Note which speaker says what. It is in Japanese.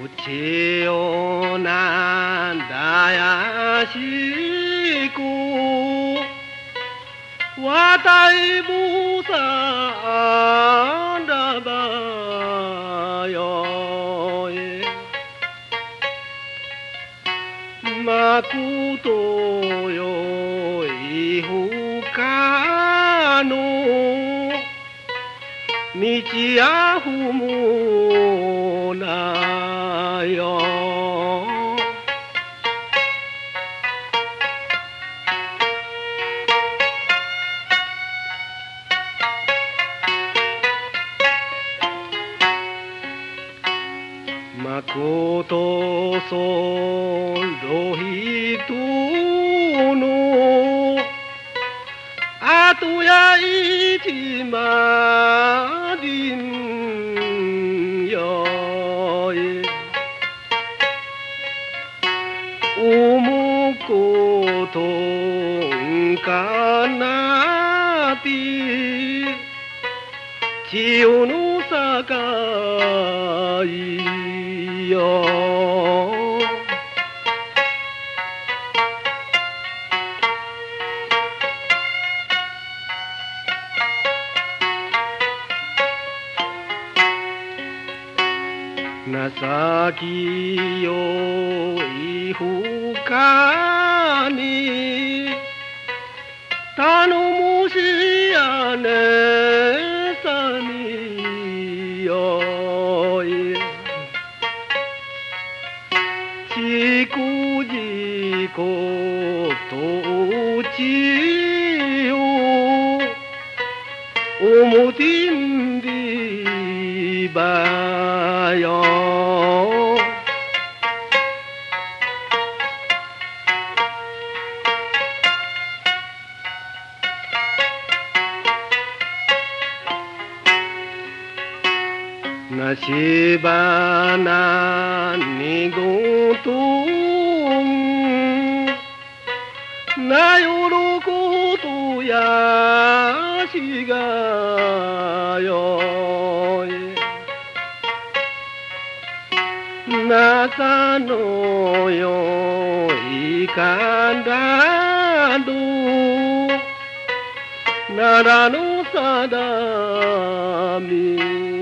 Speaker 1: ちよなんだやしくわたいぶさんだばよえまことよいふかの道やふむなよまことそろひとのあとやいちまりんよえおむことんかなぴ千代のさかいよ情きよいふかに頼もしやねさによいちくじことちよおもてんでばよなしばなにごとなよろことやしがよなさのよいかなどならのさだみ